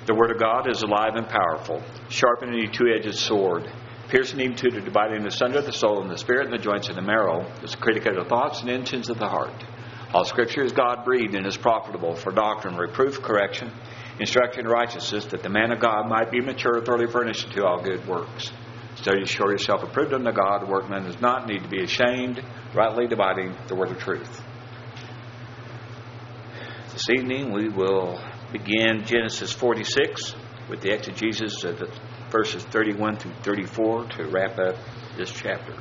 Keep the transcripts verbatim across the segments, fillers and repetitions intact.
The Word of God is alive and powerful, sharpening any two-edged sword, piercing even to the dividing asunder the soul and the spirit and the joints and the marrow, is a critic of the thoughts and intentions of the heart. All Scripture is God-breathed and is profitable for doctrine, reproof, correction, instruction in righteousness, that the man of God might be mature, thoroughly furnished unto all good works. Study to show yourself approved unto God, the workman does not need to be ashamed, rightly dividing the word of truth. This evening we will begin Genesis forty-six with the exegesis of the verses thirty-one through thirty-four to wrap up this chapter.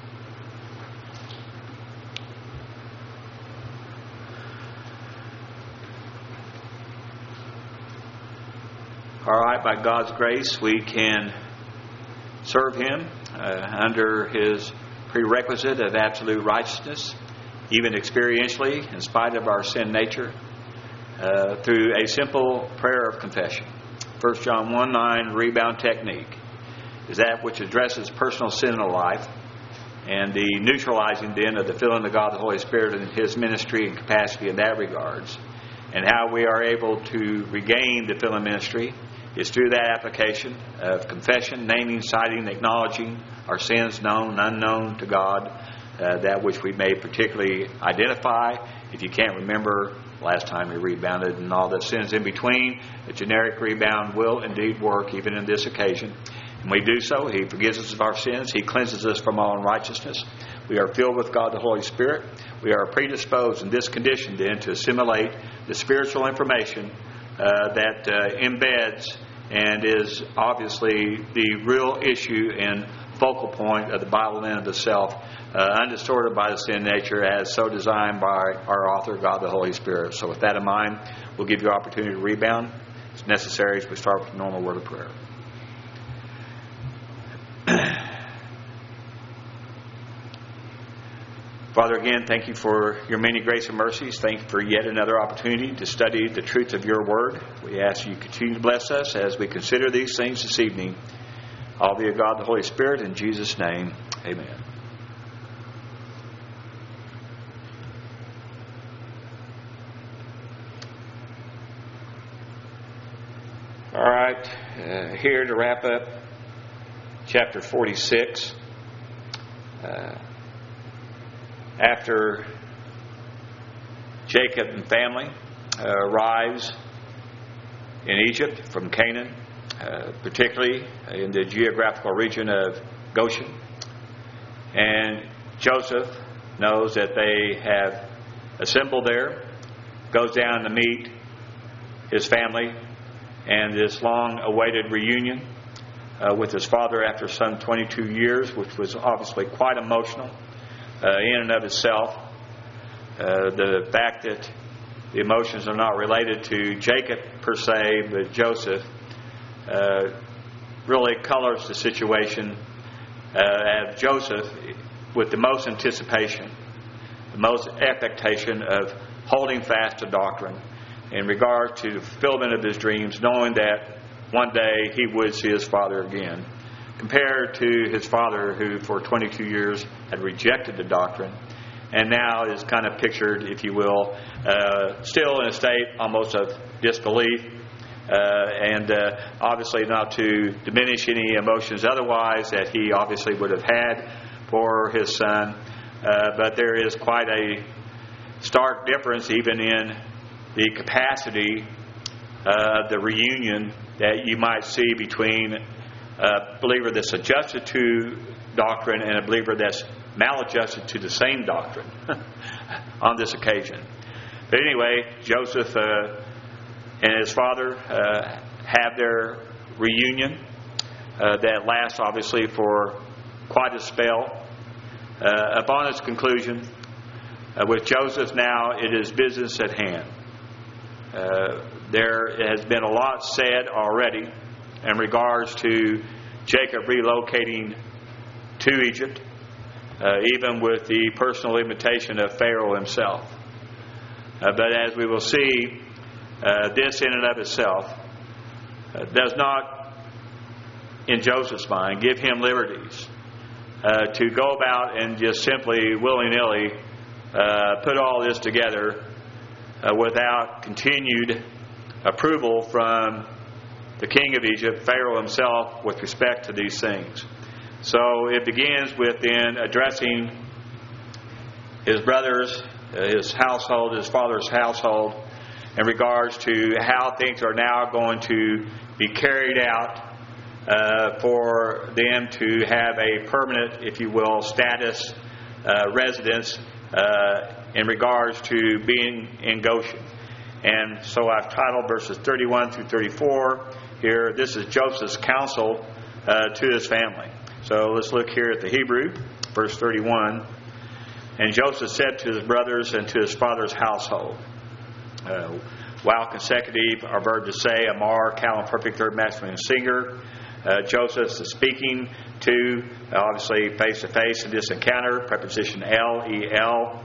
All right, by God's grace, we can serve Him uh, under His prerequisite of absolute righteousness, even experientially, in spite of our sin nature, uh, through a simple prayer of confession. First John one nine, rebound technique, is that which addresses personal sin in a life and the neutralizing then of the filling of God the Holy Spirit and His ministry and capacity in that regards, and how we are able to regain the filling ministry is through that application of confession, naming, citing, acknowledging our sins known and unknown to God, uh, that which we may particularly identify. If you can't remember last time we rebounded and all the sins in between, a generic rebound will indeed work even in this occasion. And we do so. He forgives us of our sins. He cleanses us from all unrighteousness. We are filled with God the Holy Spirit. We are predisposed in this condition then to assimilate the spiritual information uh, that uh, embeds and is obviously the real issue and focal point of the Bible in of itself, uh, undistorted by the sin nature as so designed by our author, God the Holy Spirit. So with that in mind, we'll give you opportunity to rebound. It's necessary as we start with a normal word of prayer. Father, again, thank you for your many grace and mercies. Thank you for yet another opportunity to study the truth of your word. We ask you to continue to bless us as we consider these things this evening. All be of God the Holy Spirit, in Jesus' name, amen. All right, uh, here to wrap up chapter forty-six. Uh, After Jacob and family uh, arrives in Egypt from Canaan, uh, particularly in the geographical region of Goshen, and Joseph knows that they have assembled there, goes down to meet his family and this long-awaited reunion uh, with his father after some twenty-two years, which was obviously quite emotional. Uh, in and of itself, uh, the fact that the emotions are not related to Jacob per se, but Joseph, uh, really colors the situation uh, of Joseph with the most anticipation, the most expectation of holding fast to doctrine in regard to the fulfillment of his dreams, knowing that one day he would see his father again, compared to his father who for twenty-two years had rejected the doctrine and now is kind of pictured, if you will, uh, still in a state almost of disbelief uh, and uh, obviously not to diminish any emotions otherwise that he obviously would have had for his son, uh, but there is quite a stark difference even in the capacity uh, of the reunion that you might see between a believer that's adjusted to doctrine and a believer that's maladjusted to the same doctrine on this occasion. But anyway, Joseph uh, and his father uh, have their reunion uh, that lasts obviously for quite a spell. Uh, upon its conclusion, uh, with Joseph now, it is business at hand. Uh, there has been a lot said already in regards to Jacob relocating to Egypt, uh, even with the personal invitation of Pharaoh himself. Uh, but as we will see, uh, this in and of itself uh, does not, in Joseph's mind, give him liberties uh, to go about and just simply willy-nilly uh, put all this together uh, without continued approval from the king of Egypt, Pharaoh himself, with respect to these things. So it begins with then addressing his brothers, his household, his father's household, in regards to how things are now going to be carried out uh, for them to have a permanent, if you will, status uh, residence uh, in regards to being in Goshen. And so I've titled verses thirty-one through thirty-four here, this is Joseph's counsel uh, to his family. So let's look here at the Hebrew, verse thirty-one. And Joseph said to his brothers and to his father's household, uh, while consecutive, our verb to say, Amar, Cal, and perfect third masculine singular. Uh, Joseph is speaking to, uh, obviously, face to face in this encounter, preposition L, E L.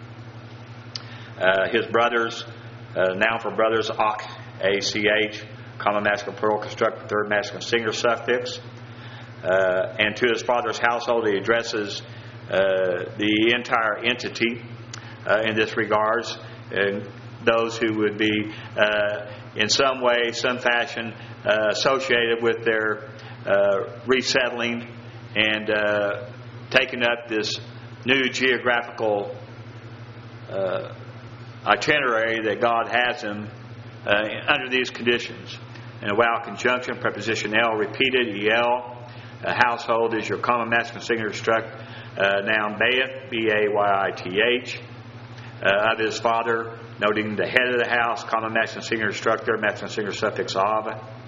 Uh, his brothers, uh, noun for brothers, Ach, A C H, common masculine plural construct, third masculine singular suffix. Uh, and to his father's household, he addresses uh, the entire entity uh, in this regards, and those who would be uh, in some way, some fashion uh, associated with their uh, resettling and uh, taking up this new geographical uh, itinerary that God has them uh, under these conditions. And a while conjunction, preposition L repeated, E L. A household is your common masculine singular struck uh, noun Bayith, B A Y I T H, uh, of his father, noting the head of the house, common masculine singular struck there, masculine singular suffix of.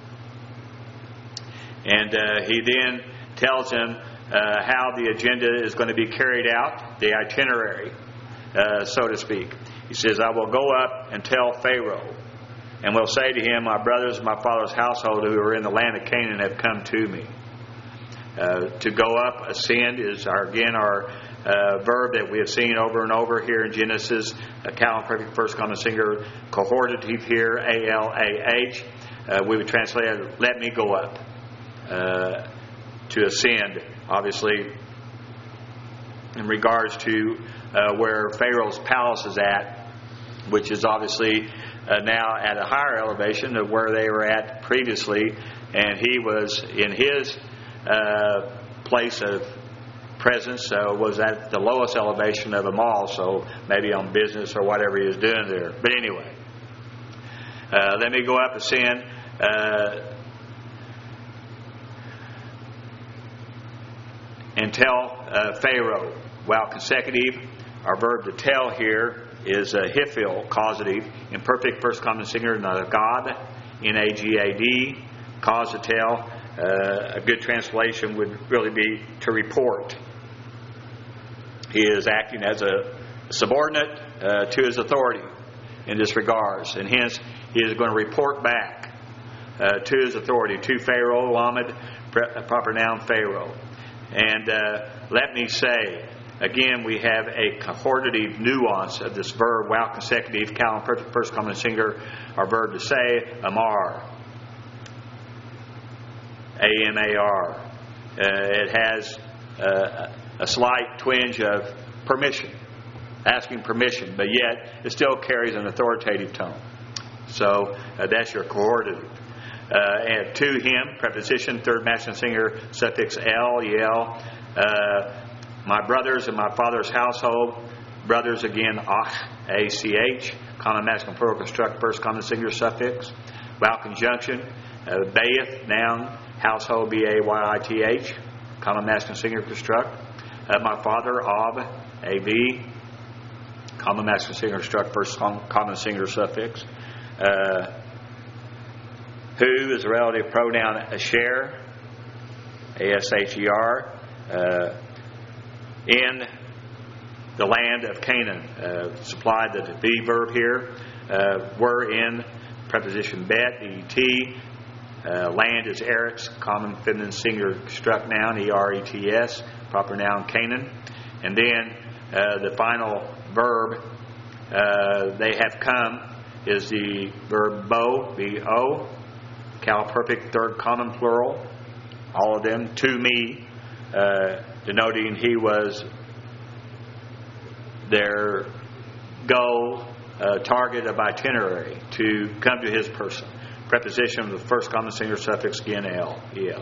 And uh, he then tells him uh, how the agenda is going to be carried out, the itinerary, uh, so to speak. He says, I will go up and tell Pharaoh, and will say to him, my brothers and my father's household who are in the land of Canaan have come to me. Uh, to go up, ascend, is our, again our uh, verb that we have seen over and over here in Genesis. Uh, Cal, perfect first common singular, cohortative here, A L A H. Uh, we would translate it, let me go up. Uh, to ascend, obviously, in regards to uh, where Pharaoh's palace is at, which is obviously uh, now at a higher elevation of where they were at previously, and he was in his Uh, place of presence uh, was at the lowest elevation of them all, so maybe on business or whatever he was doing there. But anyway, uh, let me go up and ascend. Uh, and tell uh, Pharaoh. While consecutive, our verb to tell here is a hifil, causative, imperfect first common singular, nagad, N A G A D, cause to tell. Uh, a good translation would really be to report. He is acting as a subordinate uh, to his authority in this regards, and hence he is going to report back uh, to his authority, to Pharaoh, Lamed, proper noun Pharaoh. And uh, let me say, again, we have a cohortative nuance of this verb, while consecutive, cal, perfect first common singular, our verb to say, amar. A M A R. Uh, it has uh, a slight twinge of permission, asking permission, but yet it still carries an authoritative tone. So uh, that's your cohortative. Uh, and to him, preposition, third masculine singular, suffix L, E L. Uh, my brothers and my father's household. Brothers again, Ach, A C H. Common masculine plural construct, first common singular suffix. Vowel conjunction, uh, Bayith, noun. Household, B A Y I T H, common masculine singular construct. Uh, my father, Ab, A B, common masculine singular construct, first common singular suffix. Uh, who is a relative pronoun, Asher, A S H E R, uh, in the land of Canaan. Uh, supplied the be verb here. Uh, were in, preposition bet, E T. Uh, land is Eretz, common feminine singular construct noun, E R E T S, proper noun Canaan. And then uh, the final verb, uh, they have come, is the verb bo, B O, cal perfect third common plural, all of them, to me, uh, denoting he was their goal, uh, target of itinerary, to come to his person. preposition of the first common singular suffix again, el, el.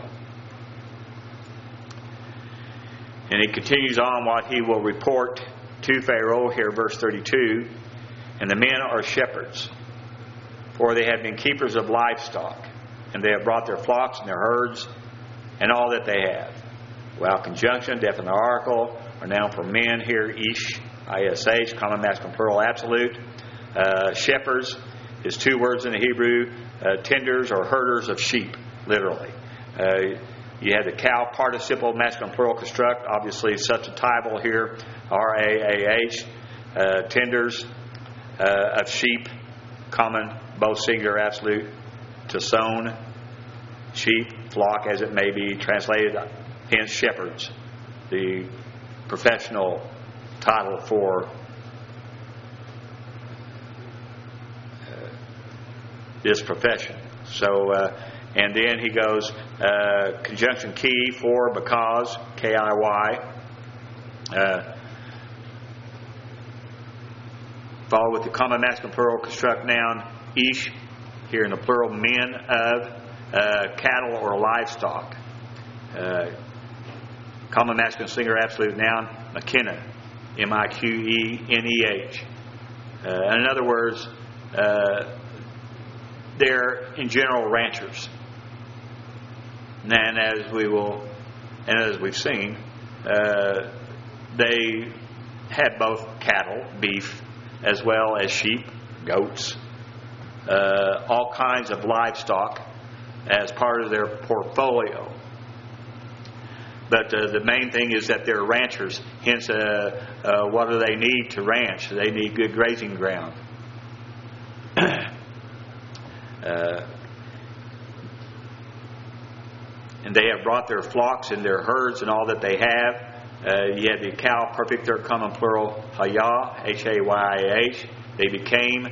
And he continues on what he will report to Pharaoh here, verse thirty-two. And the men are shepherds, for they have been keepers of livestock, and they have brought their flocks and their herds and all that they have. Without conjunction, definite article, are noun for men here, ish, ish, common masculine plural absolute. Uh, shepherds is two words in the Hebrew, uh, tenders or herders of sheep, literally. Uh, you have the cow participle masculine plural construct, obviously substantival here, R A A H, uh, tenders uh, of sheep, common, both singular, absolute, to sown, sheep, flock as it may be translated, hence shepherds, the professional title for uh, this profession. So, uh, and then he goes, uh, conjunction key for because, K I Y, uh, followed with the common masculine plural construct noun, ish, here in the plural, men of, uh, cattle or livestock. Uh, common masculine singular absolute noun, McKenna, M I Q E N E H. Uh, in other words, uh, they're in general ranchers. And as we will, and as we've seen, uh, they had both cattle, beef, as well as sheep, goats, uh, all kinds of livestock as part of their portfolio. But uh, the main thing is that they're ranchers. Hence, uh, uh, what do they need to ranch? They need good grazing ground. uh, and they have brought their flocks and their herds and all that they have. Uh, you have the cow, perfect third common plural, hayah, H A Y A H. They became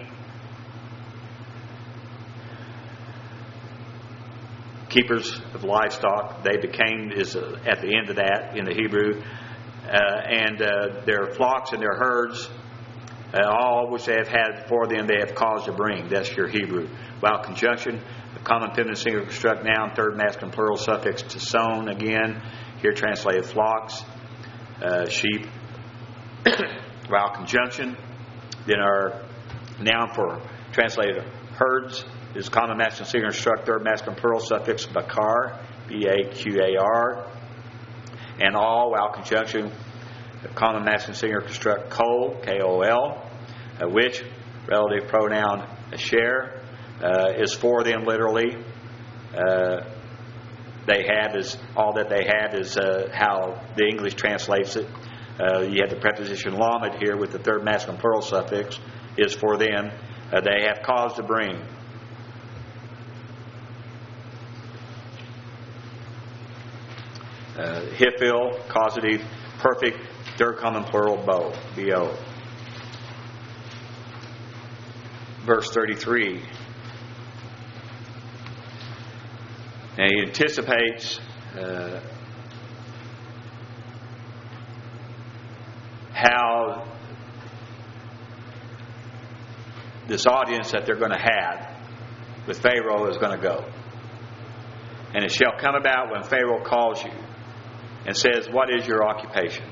keepers of livestock. They became is uh, at the end of that in the Hebrew. Uh, and uh, their flocks and their herds, uh, all which they have had for them, they have caused to bring. That's your Hebrew. While conjunction, the common feminine singular construct noun, third masculine plural suffix to sown again. Here translated flocks, uh, sheep. While conjunction, then our noun for translated herds is common masculine singular construct, third masculine plural suffix bakar, B A Q A R. And all, while conjunction, the common masculine singular construct kol, K O L, uh, which, relative pronoun asher, uh, is for them literally. Uh, they have is, all that they have is uh, how the English translates it. Uh, you have the preposition lamed here with the third masculine plural suffix, is for them. Uh, they have cause to bring. Uh, Hifil, causative, perfect, third common plural, bo, B O. Verse thirty-three. And he anticipates uh, how this audience that they're going to have with Pharaoh is going to go. And it shall come about when Pharaoh calls you and says, what is your occupation?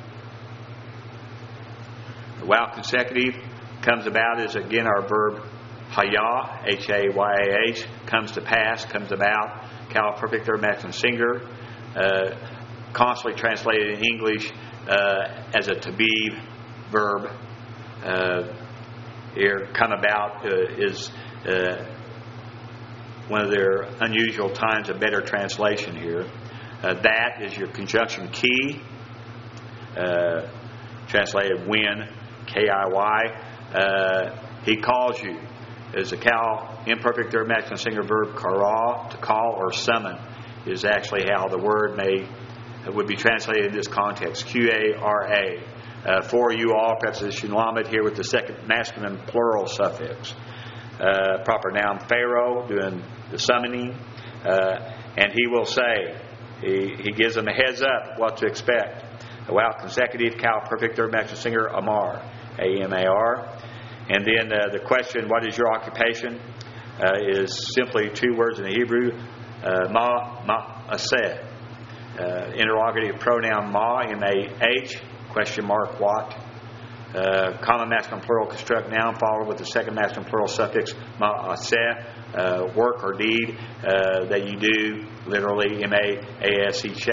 The while consecutive comes about is again our verb hayah, H A Y A H, comes to pass, comes about, cal perfect third masculine singular, uh, constantly translated in English uh, as a to be verb. Uh, here, come about uh, is uh, one of their unusual times, a better translation here. Uh, that is your conjunction key, uh, translated when, K I Y. Uh, he calls you. Is a cal, imperfect third masculine singular verb, kara, to call or summon, is actually how the word may would be translated in this context. Q A R A. Uh, for you all, preposition lamed here with the second masculine plural suffix. Uh, proper noun Pharaoh, doing the summoning. Uh, and he will say, he, he gives them a heads up what to expect. While consecutive, cal, perfect third masculine singular, Amar, A M A R. And then uh, the question, what is your occupation? uh, is simply two words in the Hebrew, uh, ma, ma'aseh. Uh, interrogative pronoun ma, M A H, question mark, what. Uh, common masculine plural construct noun followed with the second masculine plural suffix ma'aseh, uh, work or deed uh, that you do, literally M A S E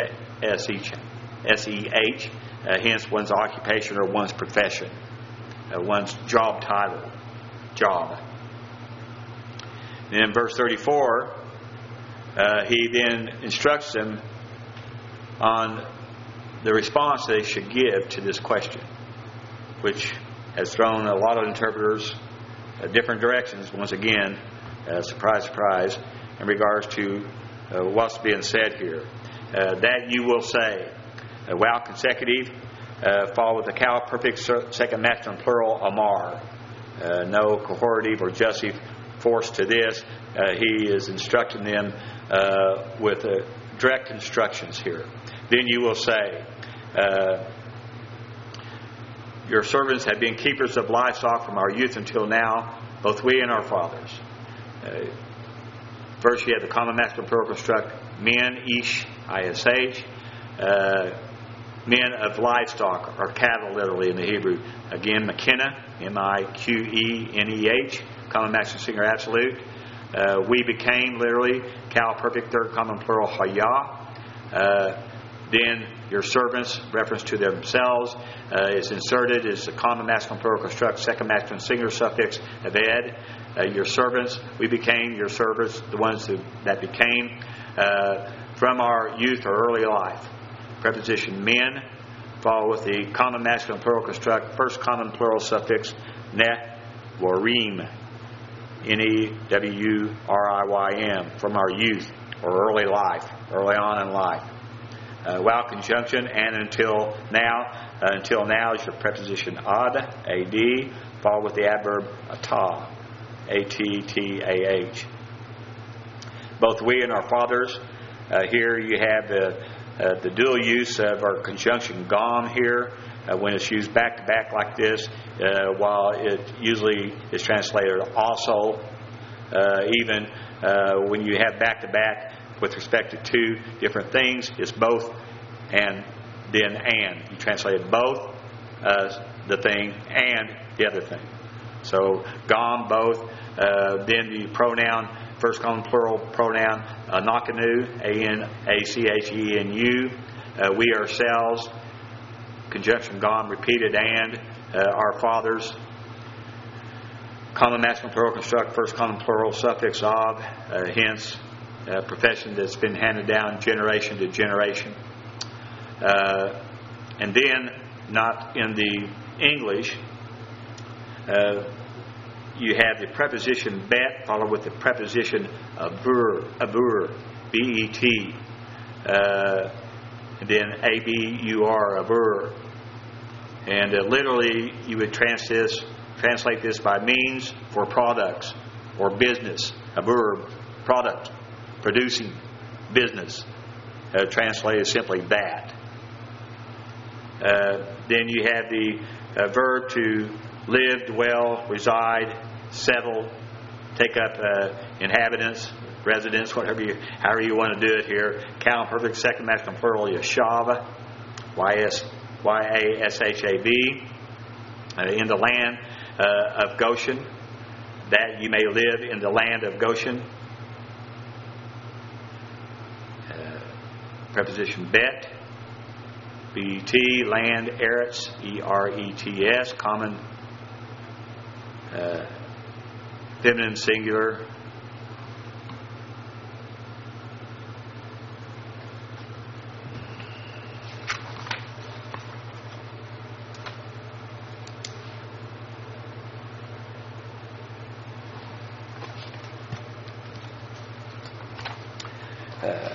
H, uh, hence one's occupation or one's profession, uh, one's job title, job. And in verse thirty-four, uh, he then instructs them on the response they should give to this question, which has thrown a lot of interpreters uh, different directions, once again, uh, surprise, surprise, in regards to uh, what's being said here. Uh, that you will say, uh, while consecutive, uh, follow with the cow perfect second masculine plural, amar. Uh, no cohortative or jussive force to this. Uh, he is instructing them uh, with uh, direct instructions here. Then you will say, uh, your servants have been keepers of livestock from our youth until now, both we and our fathers. Uh, first, you have the common masculine plural construct, men, ish, I S H, uh, men of livestock, or cattle, literally in the Hebrew. Again, McKenna, M I Q E N E H, common masculine singular absolute. Uh, we became, literally, cow perfect third common plural, hayah. Uh, then your servants, reference to themselves, uh, is inserted as the common masculine plural construct, second masculine singular suffix, aved. Uh, your servants, we became your servants, the ones who, that became uh, from our youth or early life. Preposition men, follow with the common masculine plural construct, first common plural suffix, nevorim, N E W U R I Y M, from our youth or early life, early on in life. Uh, while conjunction and until now, uh, until now is your preposition ad, A D, followed with the adverb atah, A T T A H. Both we and our fathers, uh, here you have the, uh, the dual use of our conjunction gom here, uh, when it's used back to back like this, uh, while it usually is translated also, uh, even uh, when you have back to back with respect to two different things, it's both and then and. You translate both uh, the thing and the other thing. So gom, both. Uh, then the pronoun, first common plural pronoun, uh, nakanu, A N A C H E N U. Uh, we ourselves, conjunction gom, repeated and, uh, our fathers. Common masculine plural construct, first common plural suffix of, uh, hence, Uh, profession that's been handed down generation to generation. Uh, and then, not in the English, uh, you have the preposition bet followed with the preposition abur, abur, B E T, uh, and then A B U R, abur. And uh, literally, you would trans this, translate this by means for products or business, abur, product. Producing business, uh, translated simply that. Uh, then you have the uh, verb to live, dwell, reside, settle, take up uh, inhabitants, residents, whatever you, however you want to do it here. Cow perfect second masculine plural, yashava, Y S Y A S H A V, uh, in the land uh, of Goshen, that you may live in the land of Goshen. Preposition bet, B E T, land, eretz, E R E T S, common, uh, feminine singular. Uh,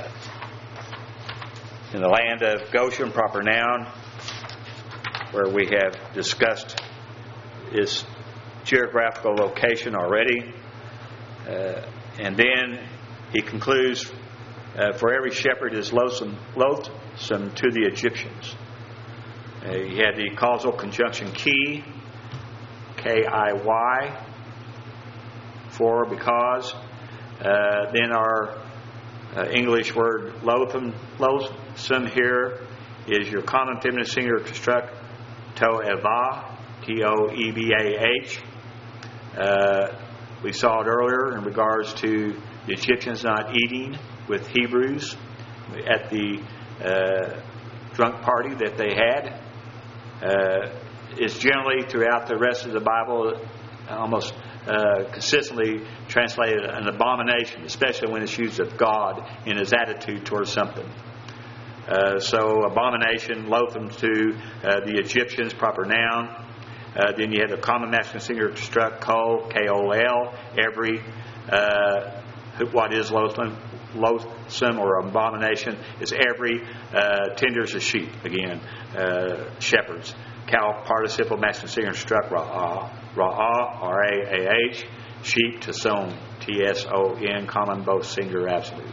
In the land of Goshen, proper noun, where we have discussed its geographical location already. Uh, and then he concludes, uh, for every shepherd is loathsome, loathsome to the Egyptians. Uh, you had the causal conjunction key, K I Y, for, because. Uh, then our uh, English word loathsome, loathsome here is your common feminine singular construct, to'evah, T O E V A H. Uh, we saw it earlier in regards to the Egyptians not eating with Hebrews at the uh, drunk party that they had. Uh, it's generally throughout the rest of the Bible almost uh, consistently translated an abomination, especially when it's used of God in His attitude towards something. Uh, so abomination, loathsome to uh, the Egyptians, proper noun. Uh, then you have the common masculine singular construct, kol, K O L, every. Uh, what is loathsome, loathsome or abomination is every. Uh, tenders of sheep, again, uh, shepherds. Cow participle masculine singular construct, ra'ah, ra'ah, R A A H, sheep, tson, T S O N, common both singular absolute.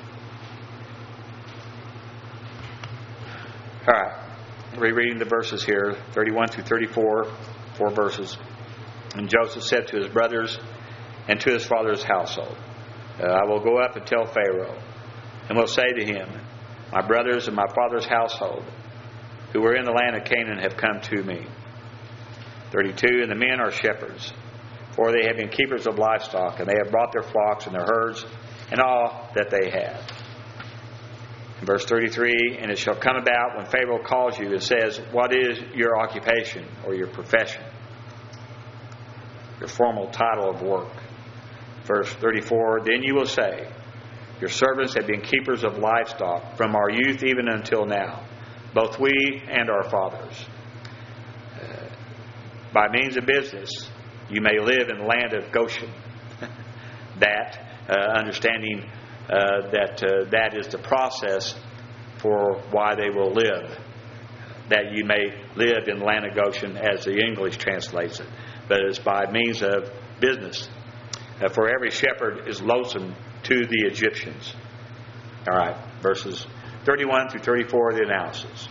All right, rereading the verses here, thirty-one through thirty-four. Four verses. And Joseph said to his brothers and to his father's household, uh, I will go up and tell Pharaoh, and will say to him, my brothers and my father's household, who were in the land of Canaan, have come to me. thirty-two. And the men are shepherds, for they have been keepers of livestock, and they have brought their flocks and their herds, and all that they have. In verse thirty-three, and it shall come about when Pharaoh calls you and says, what is your occupation or your profession? Your formal title of work. Verse thirty-four, then you will say, your servants have been keepers of livestock from our youth even until now, both we and our fathers. Uh, by means of business, you may live in the land of Goshen. that, uh, understanding Uh, that uh, that is the process for why they will live. That you may live in the land of Goshen, as the English translates it. But it's by means of business. Uh, for every shepherd is loathsome to the Egyptians. All right, verses thirty-one through thirty-four of the analysis.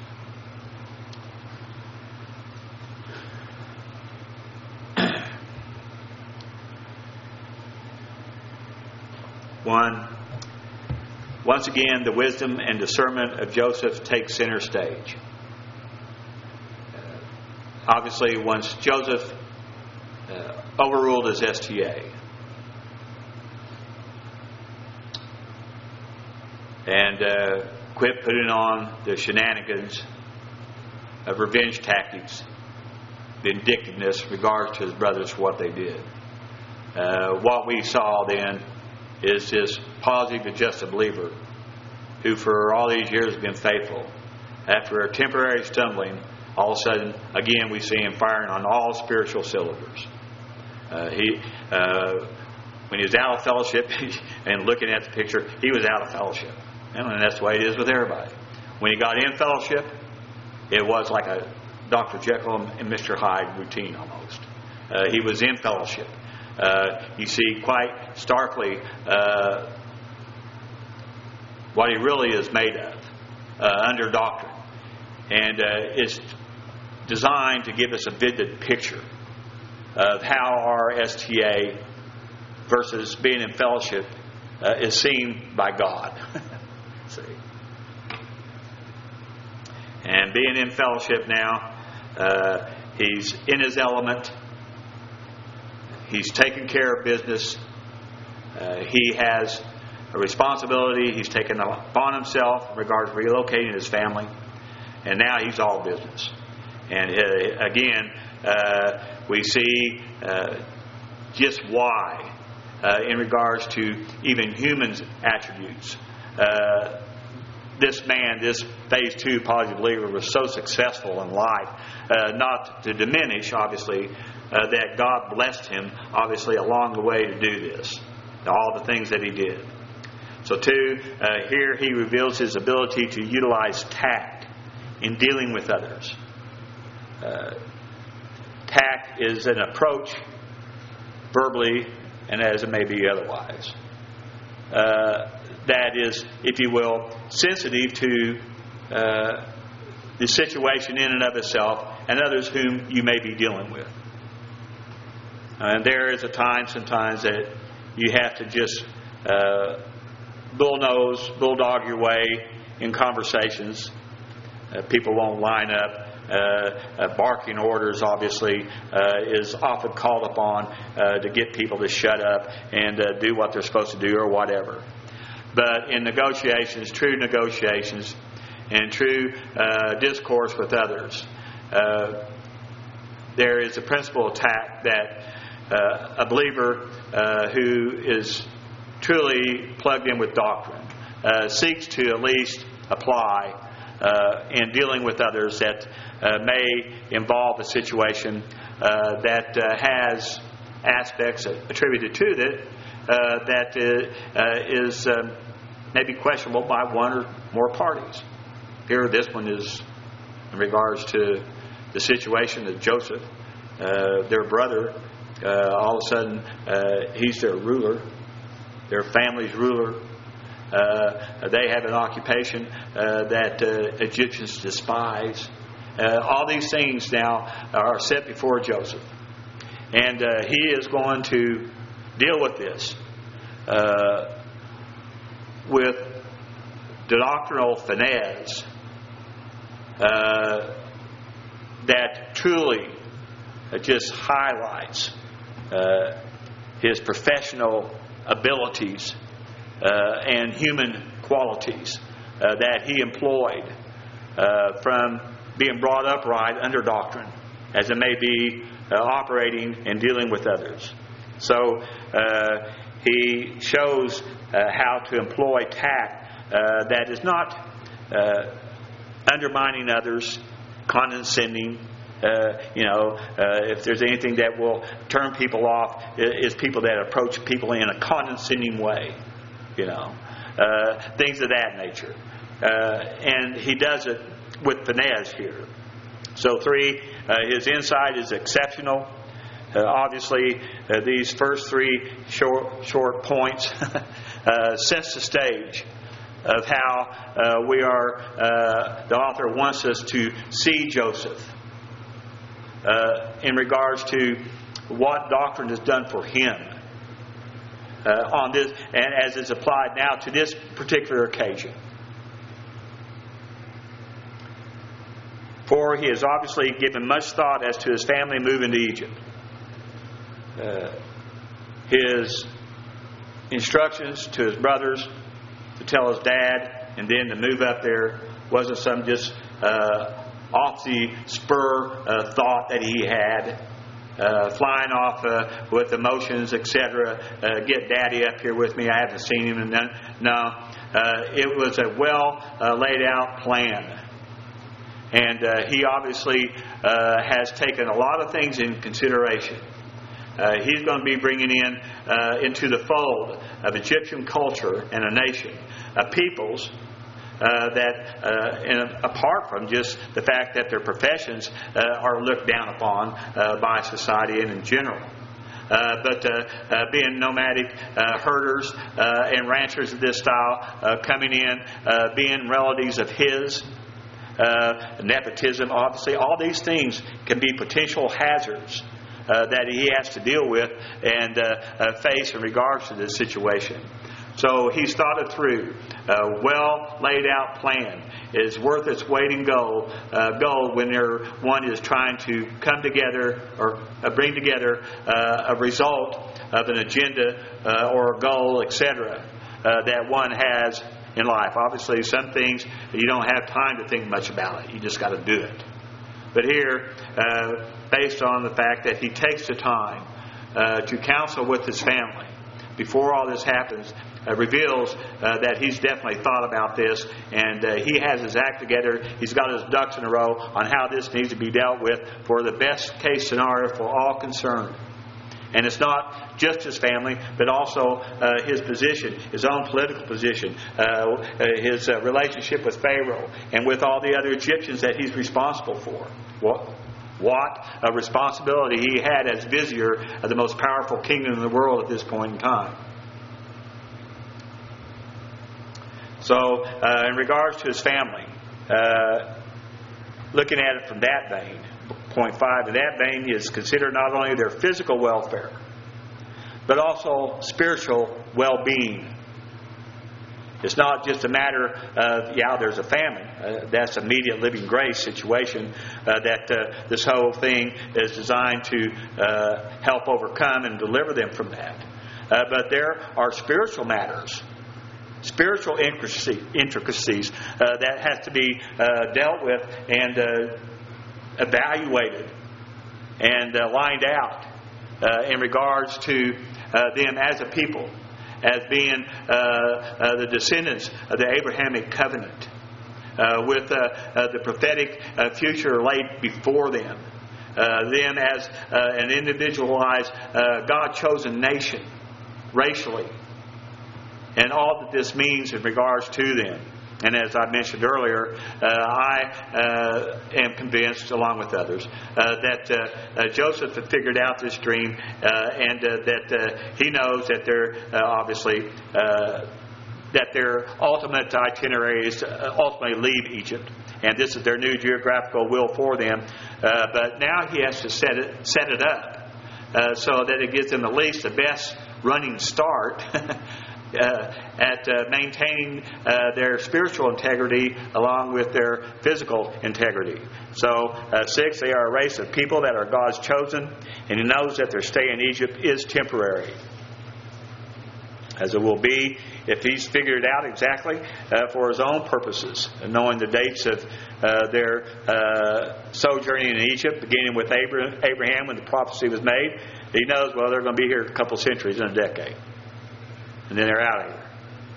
One. Once again, the wisdom and discernment of Joseph takes center stage. Uh, obviously, once Joseph uh, overruled his S T A, and uh, quit putting on the shenanigans of revenge tactics, vindictiveness in regards to his brothers for what they did. Uh, what we saw then is this positive but just a believer who for all these years has been faithful. After a temporary stumbling, all of a sudden, again, we see him firing on all spiritual cylinders. Uh, he, uh, when he was out of fellowship, and looking at the picture, he was out of fellowship. And that's the way it is with everybody. When he got in fellowship, it was like a Doctor Jekyll and Mister Hyde routine almost. Uh, he was in fellowship. Uh, you see quite starkly uh, what he really is made of uh, under doctrine. And uh, it's designed to give us a vivid picture of how our S T A versus being in fellowship uh, is seen by God. See? And being in fellowship now, uh, he's in his element. He's taken care of business. Uh, he has a responsibility he's taken upon himself in regards to relocating his family. And now he's all business. And uh, again, uh, we see uh, just why, uh, in regards to even human attributes, uh, this man, this phase two positive believer, was so successful in life. Uh, not to diminish, obviously, uh, that God blessed him, obviously, along the way to do this. All the things that he did. So, two, uh, here he reveals his ability to utilize tact in dealing with others. Uh, tact is an approach, verbally and as it may be otherwise, uh, that is, if you will, sensitive to uh, the situation in and of itself and others whom you may be dealing with. And there is a time sometimes that you have to just uh, bullnose, bulldog your way in conversations. Uh, people won't line up. Uh, uh, barking orders, obviously, uh, is often called upon uh, to get people to shut up and uh, do what they're supposed to do or whatever. But in negotiations, true negotiations, and true uh, discourse with others, uh, there is a principle attack that uh, a believer uh, who is truly plugged in with doctrine uh, seeks to at least apply uh, in dealing with others that uh, may involve a situation uh, that uh, has aspects attributed to it uh, that uh, uh, is um, maybe questionable by one or more parties. Here, this one is in regards to the situation of Joseph, uh, their brother. Uh, all of a sudden, uh, he's their ruler, their family's ruler. Uh, they have an occupation uh, that uh, Egyptians despise. Uh, all these things now are set before Joseph. And uh, he is going to deal with this uh, with the doctrinal finesse uh, that truly just highlights uh, his professional abilities uh, and human qualities uh, that he employed uh, from being brought up right under doctrine, as it may be uh, operating and dealing with others. So uh, he shows uh, how to employ tact uh, that is not uh, undermining others, condescending. Uh, you know, uh, if there's anything that will turn people off, is people that approach people in a condescending way. You know, uh, things of that nature. Uh, and he does it with finesse here. So three, uh, his insight is exceptional. Uh, obviously, uh, these first three short short points uh, sets the stage of how uh, we are. Uh, the author wants us to see Joseph uh, in regards to what doctrine is done for him uh, on this, and as it's applied now to this particular occasion. For he has obviously given much thought as to his family moving to Egypt. Uh, his instructions to his brothers to tell his dad and then to move up there wasn't some just uh, off the spur uh, thought that he had, uh, flying off uh, with emotions, et cetera. Uh, get daddy up here with me. I haven't seen him. And then, no, uh, it was a well uh, laid out plan. And uh, he obviously uh, has taken a lot of things in consideration. Uh, he's going to be bringing in uh, into the fold of Egyptian culture and a nation, of peoples uh, that, uh, and apart from just the fact that their professions uh, are looked down upon uh, by society and in general. Uh, but uh, uh, being nomadic uh, herders uh, and ranchers of this style uh, coming in, uh, being relatives of his, Uh, nepotism, obviously, all these things can be potential hazards uh, that he has to deal with and uh, uh, face in regards to this situation. So he's thought it through. A well laid out plan is worth its weight in gold, uh, gold when there, one is trying to come together or uh, bring together uh, a result of an agenda uh, or a goal, et cetera, uh, that one has in life. Obviously, some things you don't have time to think much about it. You just got to do it. But here, uh, based on the fact that he takes the time uh, to counsel with his family before all this happens, uh, reveals uh, that he's definitely thought about this, and uh, he has his act together. He's got his ducks in a row on how this needs to be dealt with for the best case scenario for all concerned. And it's not just his family, but also uh, his position, his own political position, uh, uh, his uh, relationship with Pharaoh, and with all the other Egyptians that he's responsible for. What, what a responsibility he had as vizier of the most powerful kingdom in the world at this point in time. So, uh, in regards to his family, uh, looking at it from that vein, point five, in that vein is considered not only their physical welfare, but also spiritual well-being. It's not just a matter of, yeah, there's a famine. Uh, that's immediate living grace situation uh, that uh, this whole thing is designed to uh, help overcome and deliver them from that. Uh, but there are spiritual matters, spiritual intricacies uh, that has to be uh, dealt with and uh, evaluated and uh, lined out uh, in regards to uh, them as a people, as being uh, uh, the descendants of the Abrahamic covenant, uh, with uh, uh, the prophetic uh, future laid before them, uh, them as uh, an individualized, uh, God-chosen nation, racially, and all that this means in regards to them. And as I mentioned earlier, uh, I uh, am convinced, along with others, uh, that uh, uh, Joseph had figured out this dream, uh, and uh, that uh, he knows that they're uh, obviously uh, that their ultimate itinerary is to ultimately leave Egypt, and this is their new geographical will for them. Uh, but now he has to set it set it up uh, so that it gives them at least the best running start. Uh, at uh, maintaining uh, their spiritual integrity along with their physical integrity. So, uh, six, they are a race of people that are God's chosen, and He knows that their stay in Egypt is temporary, as it will be if He's figured it out exactly uh, for His own purposes, and knowing the dates of uh, their uh, sojourning in Egypt, beginning with Abraham when the prophecy was made. He knows, well, they're going to be here a couple centuries in a decade. And then they're out of here.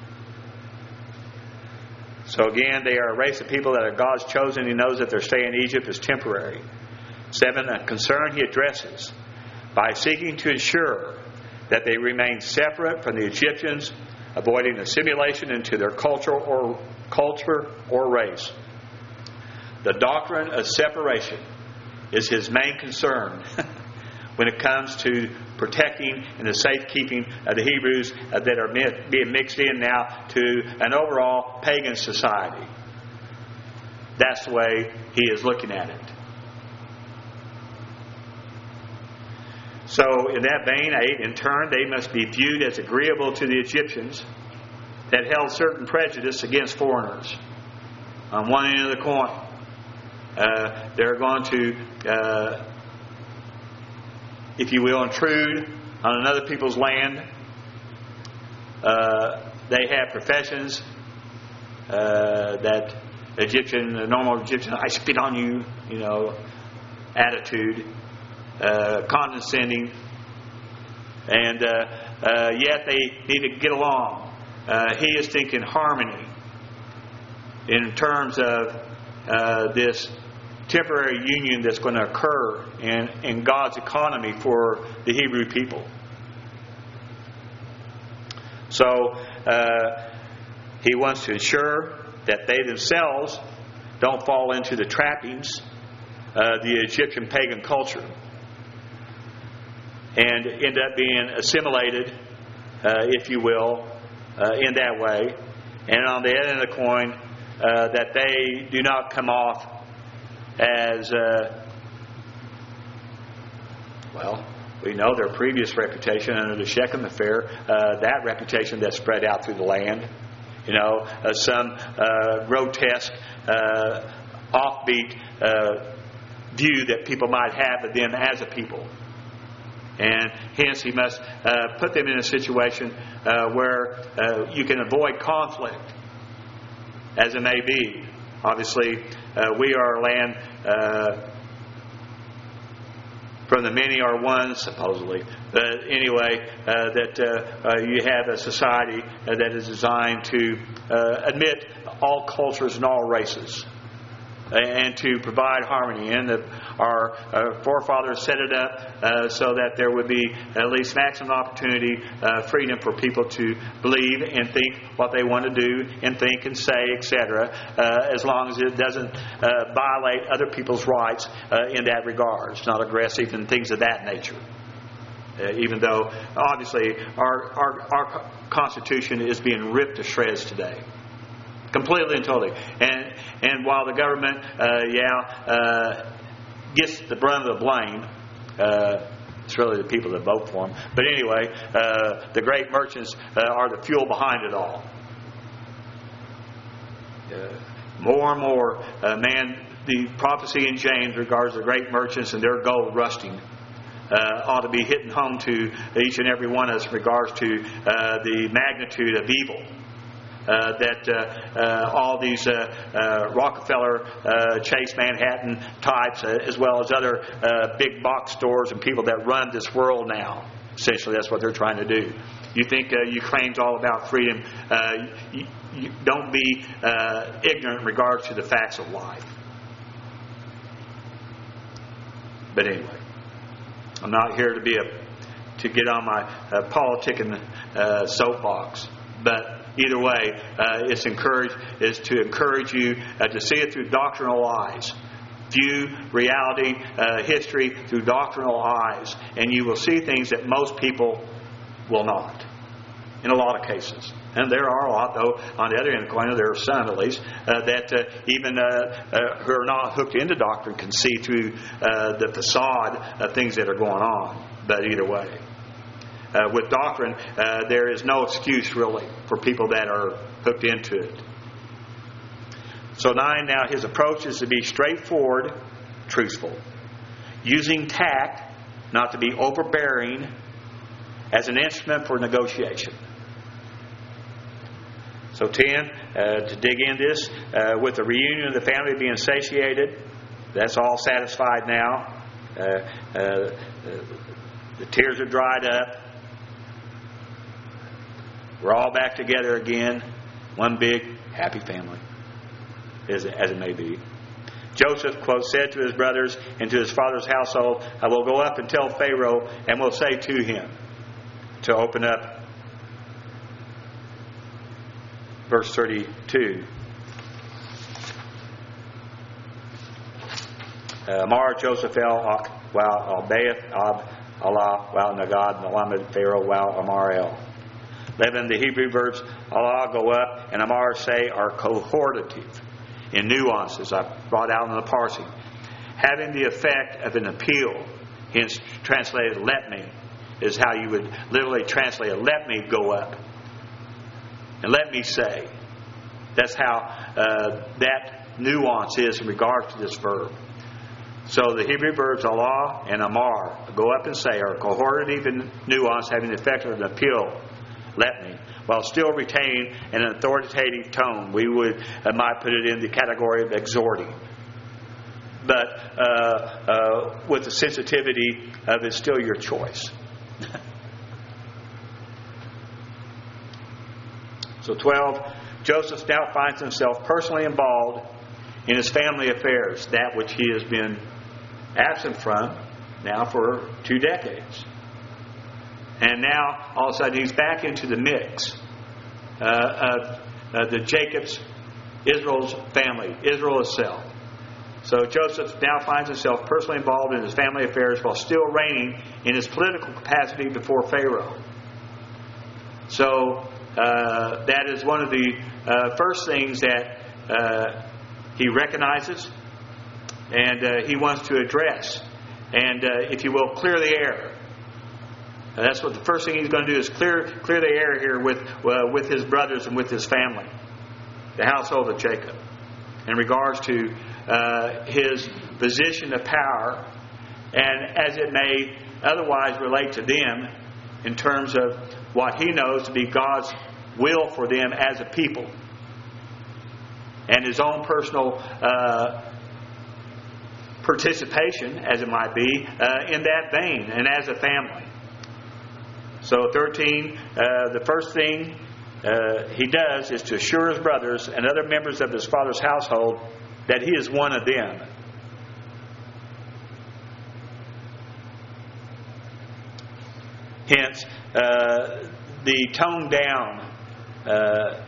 So again, they are a race of people that are God's chosen. He knows that their stay in Egypt is temporary. Seven, a concern He addresses by seeking to ensure that they remain separate from the Egyptians, avoiding assimilation into their culture or culture or race. The doctrine of separation is His main concern when it comes to protecting and the safekeeping of the Hebrews uh, that are being mixed in now to an overall pagan society. That's the way He is looking at it. So in that vein, eight, in turn, they must be viewed as agreeable to the Egyptians that held certain prejudice against foreigners. On one end of the coin, uh, they're going to uh, if you will, intrude on another people's land. Uh, they have professions uh, that Egyptian, the normal Egyptian, I spit on you, you know, attitude, uh, condescending, and uh, uh, yet they need to get along. Uh, he is thinking harmony in terms of uh, this temporary union that's going to occur in, in God's economy for the Hebrew people. So uh, He wants to ensure that they themselves don't fall into the trappings of the Egyptian pagan culture and end up being assimilated, uh, if you will, uh, in that way. And on the other end of the coin, uh, that they do not come off as, uh, well, we know their previous reputation under the Shechem affair, uh, that reputation that spread out through the land. You know, uh, some uh, grotesque, uh, offbeat uh, view that people might have of them as a people. And hence He must uh, put them in a situation uh, where uh, you can avoid conflict, as it may be. Obviously, uh, we are a land, uh, from the many are one, supposedly. But anyway, uh, that uh, uh, you have a society uh, that is designed to uh, admit all cultures and all races, and to provide harmony. And the, our uh, forefathers set it up uh, so that there would be at least maximum opportunity, uh, freedom for people to believe and think what they want to do and think and say, et cetera, uh, as long as it doesn't uh, violate other people's rights uh, in that regard. It's not aggressive and things of that nature. Uh, even though, obviously, our, our, our Constitution is being ripped to shreds today. Completely and totally. And and while the government, uh, yeah, uh, gets the brunt of the blame, uh, It's really the people that vote for them. But anyway, uh, the great merchants uh, are the fuel behind it all. Uh, more and more, uh, man, the prophecy in James regards the great merchants and their gold rusting uh, ought to be hitting home to each and every one of us in regards to uh, the magnitude of evil. Uh, that uh, uh, all these uh, uh, Rockefeller, uh, Chase Manhattan types, uh, as well as other uh, big box stores and people that run this world now. Essentially, that's what they're trying to do. You think uh, Ukraine's all about freedom. Uh, you, you don't be uh, ignorant in regards to the facts of life. But anyway, I'm not here to be a to get on my uh, politicking uh, soapbox. But either way, uh, it's encourage is to encourage you uh, to see it through doctrinal eyes. View reality, uh, history through doctrinal eyes, and you will see things that most people will not. In a lot of cases. And there are a lot, though, on the other end of the coin, there are some at least, uh, that uh, even uh, uh, who are not hooked into doctrine can see through uh, the facade of things that are going on. But either way. Uh, with doctrine, uh, there is no excuse, really, for people that are hooked into it. So nine, now his approach is to be straightforward, truthful. Using tact, not to be overbearing, as an instrument for negotiation. So ten, uh, to dig in this, uh, with the reunion of the family being satiated, that's all satisfied now. Uh, uh, uh, the tears are dried up. We're all back together again. One big, happy family, as it, as it may be. Joseph, quote, said to his brothers and to his father's household, I will go up and tell Pharaoh and will say to him, to open up verse thirty-two. Amar Joseph el Wal Albaeth Ab Allah Wal Nagad Malamed Pharaoh Wal Amar El. Eleven, the Hebrew verbs Allah, go up, and Amar, say, are cohortative in nuances I brought out in the parsing, having the effect of an appeal. Hence, translated let me is how you would literally translate it. Let me go up. And let me say. That's how uh, that nuance is in regard to this verb. So the Hebrew verbs Allah and Amar, go up and say, are cohortative in nuance, having the effect of an appeal. Let me. While still retaining an authoritative tone. We would uh, might put it in the category of exhorting. But uh, uh, with the sensitivity of it's still your choice. So twelve, Joseph now finds himself personally involved in his family affairs, that which he has been absent from now for two decades. And now, all of a sudden, he's back into the mix uh, of uh, the Jacob's, Israel's family, Israel itself. So Joseph now finds himself personally involved in his family affairs while still reigning in his political capacity before Pharaoh. So uh, that is one of the uh, first things that uh, he recognizes and uh, he wants to address. And, uh, if you will, clear the air. And that's what the first thing he's going to do is clear clear the air here with uh, with his brothers and with his family, the household of Jacob, in regards to uh, his position of power, and as it may otherwise relate to them in terms of what he knows to be God's will for them as a people, and his own personal uh, participation, as it might be, uh, in that vein and as a family. So thirteen, uh, the first thing uh, he does is to assure his brothers and other members of his father's household that he is one of them. Hence, uh, the toned down uh,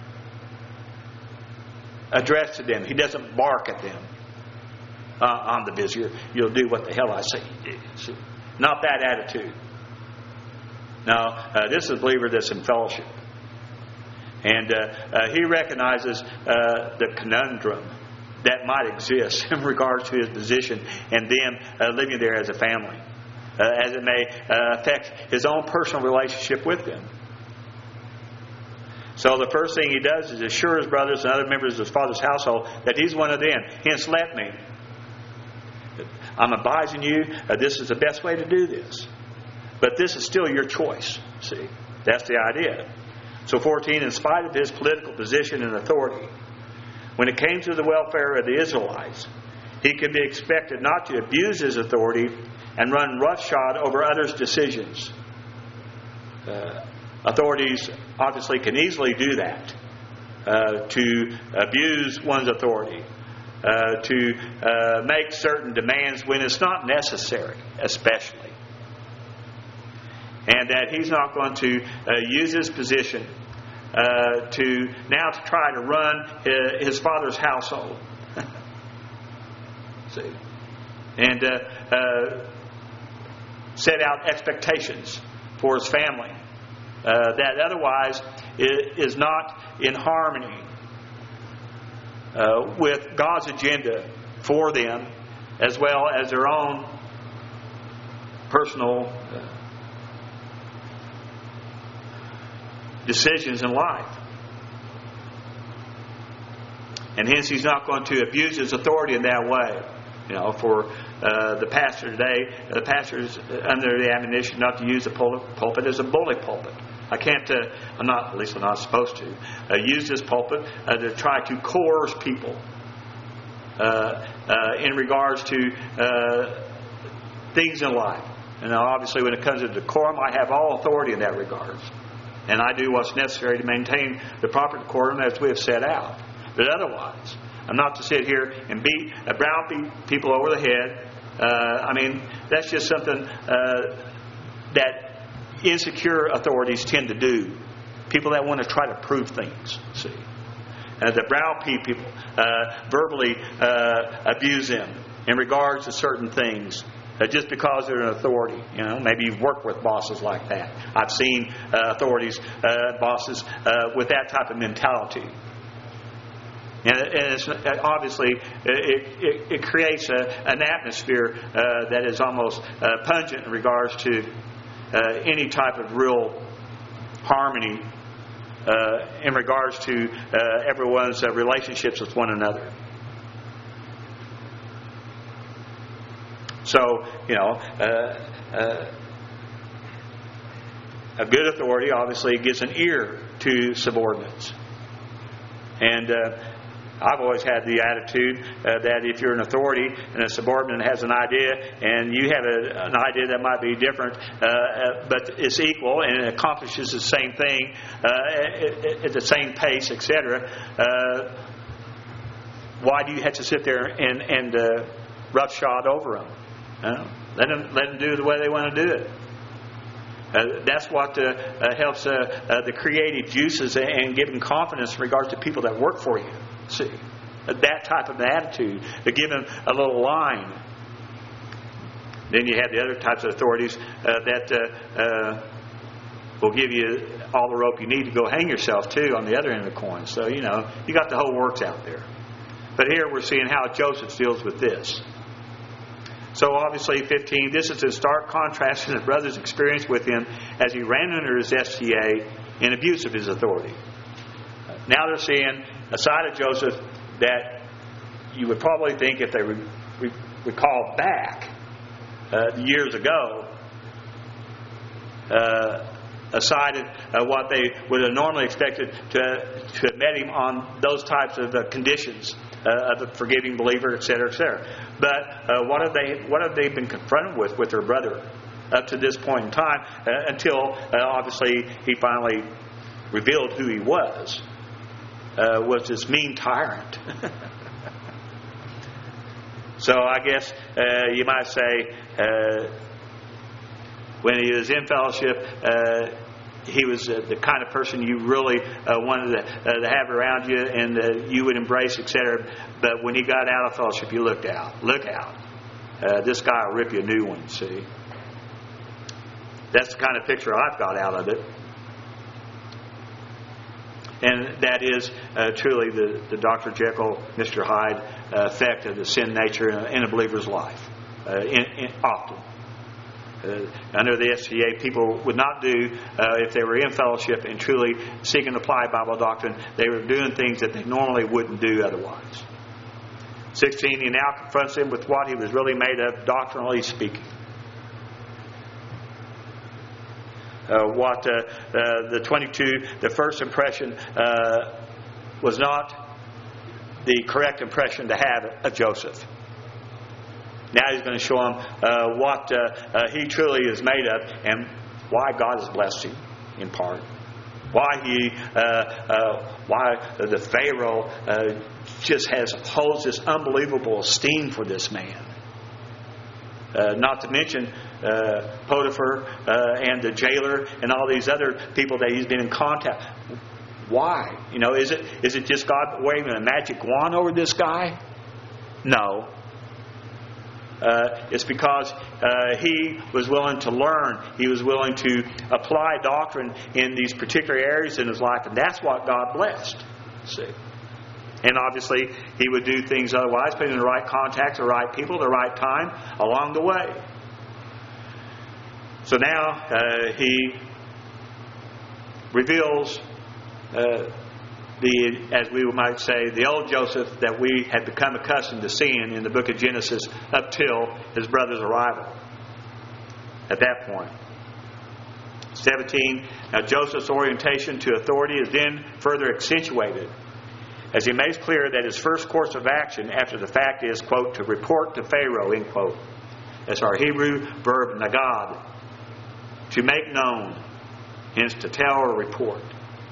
address to them. He doesn't bark at them. Uh, I'm the vizier. You'll do what the hell I say you do. Not that attitude. Now, uh, this is a believer that's in fellowship. And uh, uh, he recognizes uh, the conundrum that might exist in regards to his position and them uh, living there as a family. uh, as it may uh, affect his own personal relationship with them. So the first thing he does is assure his brothers and other members of his father's household that he's one of them. Hence, let me. I'm advising you, uh, this is the best way to do this. But this is still your choice. See, that's the idea. So fourteen, in spite of his political position and authority, when it came to the welfare of the Israelites, he could be expected not to abuse his authority and run roughshod over others' decisions. Uh, authorities obviously can easily do that, uh, to abuse one's authority, uh, to uh, make certain demands when it's not necessary, especially. And that he's not going to uh, use his position uh, to now to try to run his, his father's household. See? And uh, uh, set out expectations for his family uh, that otherwise is not in harmony uh, with God's agenda for them, as well as their own personal uh, decisions in life. And hence he's not going to abuse his authority in that way. You know, for uh, the pastor today, the pastor is under the admonition not to use the pulpit as a bully pulpit. I can't, uh, I'm not, at least I'm not supposed to, uh, use this pulpit uh, to try to coerce people uh, uh, in regards to uh, things in life. And now obviously when it comes to decorum, I have all authority in that regard. And I do what's necessary to maintain the proper decorum as we have set out. But otherwise, I'm not to sit here and beat, uh, brown people over the head. Uh, I mean, that's just something uh, that insecure authorities tend to do. People that want to try to prove things, see. Uh, the brown people uh, verbally uh, abuse them in regards to certain things. Uh, just because they're an authority. You know, maybe you've worked with bosses like that. I've seen uh, authorities, uh, bosses uh, with that type of mentality. And, and it's, obviously, it, it, it creates a, an atmosphere uh, that is almost uh, pungent in regards to uh, any type of real harmony uh, in regards to uh, everyone's uh, relationships with one another. So, you know, uh, uh, a good authority obviously gives an ear to subordinates. And uh, I've always had the attitude uh, that if you're an authority and a subordinate has an idea and you have a, an idea that might be different, uh, uh, but it's equal and it accomplishes the same thing uh, at, at the same pace, et cetera, uh, why do you have to sit there and, and uh, roughshod over them? Uh, let them let them do the way they want to do it. Uh, that's what uh, uh, helps uh, uh, the creative juices and giving confidence in regards to people that work for you. See, uh, that type of an attitude to give them a little line. Then you have the other types of authorities uh, that uh, uh, will give you all the rope you need to go hang yourself too on the other end of the coin. So you know you got the whole works out there. But here we're seeing how Joseph deals with this. So obviously, fifteen, this is in stark contrast to his brother's experience with him as he ran under his S T A in abuse of his authority. Now they're seeing a side of Joseph that you would probably think, if they re- re- recall back uh, years ago, uh, a side of uh, what they would have normally expected to, to have met him on those types of uh, conditions. Uh, of a forgiving believer, et cetera, et cetera. But uh, what have they what have they been confronted with with their brother up to this point in time uh, until uh, obviously he finally revealed who he was, uh, was this mean tyrant. So I guess uh, you might say uh, when he was in fellowship, uh, he was uh, the kind of person you really uh, wanted to, uh, to have around you and uh, you would embrace, et cetera. But when he got out of fellowship, you looked out. Look out. Uh, this guy will rip you a new one, see. That's the kind of picture I've got out of it. And that is uh, truly the, the Doctor Jekyll, Mister Hyde uh, effect of the sin nature in a, in a believer's life. Uh, in, in, often. uh, under the S C A people would not do uh, if they were in fellowship and truly seeking to apply Bible doctrine. They were doing things that they normally wouldn't do otherwise. sixteen, he now confronts him with what he was really made of, doctrinally speaking. Uh, what uh, uh, the twenty-two, the first impression uh, was not the correct impression to have of Joseph. Now he's going to show him uh, what uh, uh, he truly is made of and why God has blessed him, in part. Why he, uh, uh, why the Pharaoh uh, just has holds this unbelievable esteem for this man. Uh, not to mention uh, Potiphar uh, and the jailer and all these other people that he's been in contact. Why? You know, is it is it just God waving a magic wand over this guy? No. Uh, it's because uh, he was willing to learn. He was willing to apply doctrine in these particular areas in his life, and that's what God blessed. See, and obviously he would do things otherwise, put in the right contacts, the right people, the right time along the way. So now uh, he reveals uh, the, as we might say, the old Joseph that we had become accustomed to seeing in the book of Genesis up till his brother's arrival. At that point. seventeen. Now Joseph's orientation to authority is then further accentuated as he makes clear that his first course of action after the fact is, quote, to report to Pharaoh, end quote. That's our Hebrew verb nagad. To make known, hence to tell or report.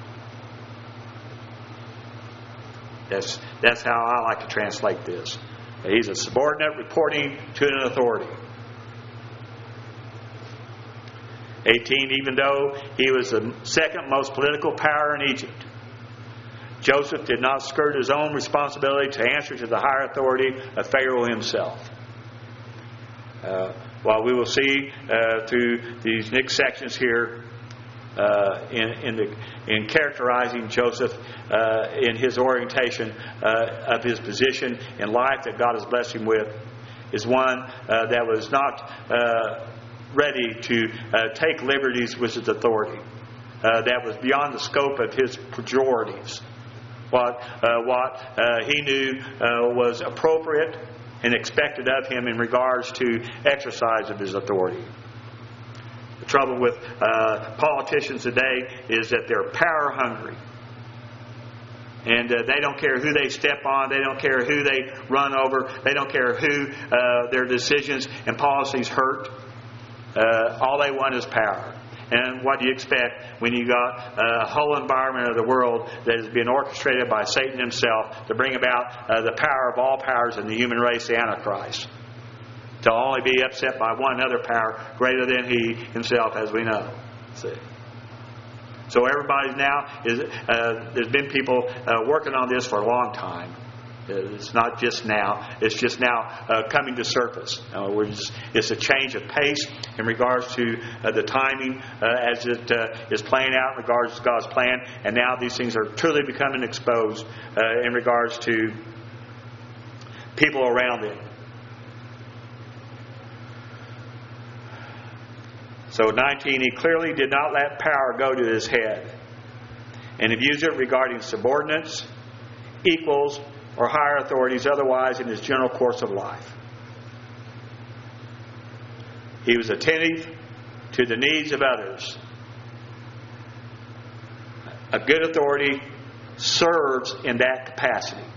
That's that's how I like to translate this. He's a subordinate reporting to an authority. eighteen. Even though he was the second most political power in Egypt, Joseph did not skirt his own responsibility to answer to the higher authority of Pharaoh himself. Uh, while we will see uh, through these next sections here, Uh, in in, the, in characterizing Joseph uh, in his orientation uh, of his position in life that God has blessed him with, is one uh, that was not uh, ready to uh, take liberties with his authority. Uh, that was beyond the scope of his pejoratives. What uh, what uh, he knew uh, was appropriate and expected of him in regards to exercise of his authority. The trouble with uh, politicians today is that they're power hungry. And uh, they don't care who they step on. They don't care who they run over. They don't care who uh, their decisions and policies hurt. Uh, all they want is power. And what do you expect when you got a whole environment of the world that has been orchestrated by Satan himself to bring about uh, the power of all powers in the human race, the Antichrist? To only be upset by one other power greater than he himself, as we know. See. So everybody's now is. Uh, there's been people uh, working on this for a long time. It's not just now. It's just now uh, coming to surface. Uh, we're just, it's a change of pace in regards to uh, the timing uh, as it uh, is playing out in regards to God's plan. And now these things are truly becoming exposed uh, in regards to people around them. So nineteen, he clearly did not let power go to his head and abuse it regarding subordinates, equals, or higher authorities otherwise in his general course of life. He was attentive to the needs of others. A good authority serves in that capacity.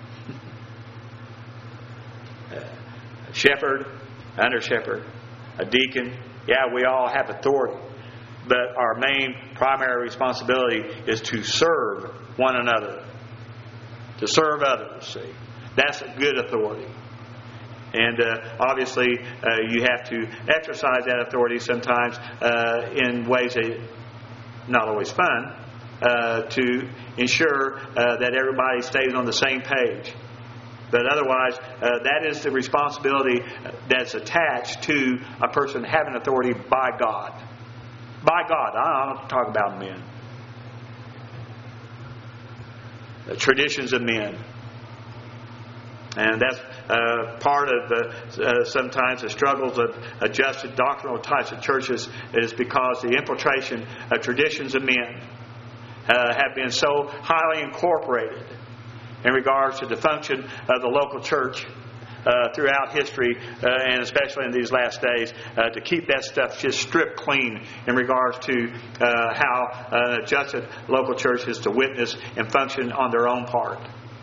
A shepherd, under shepherd, a deacon. Yeah, we all have authority. But our main primary responsibility is to serve one another. To serve others, see. That's a good authority. And uh, obviously, uh, you have to exercise that authority sometimes uh, in ways that not always fun, uh, to ensure uh, that everybody stays on the same page. But otherwise, uh, that is the responsibility that's attached to a person having authority by God. By God. I don't talk about men. The traditions of men. And that's uh, part of the, uh, sometimes the struggles of adjusted doctrinal types of churches is because the infiltration of traditions of men uh, have been so highly incorporated in regards to the function of the local church uh, throughout history, uh, and especially in these last days, uh, to keep that stuff just stripped clean in regards to uh, how an adjusted local church is to witness and function on their own part.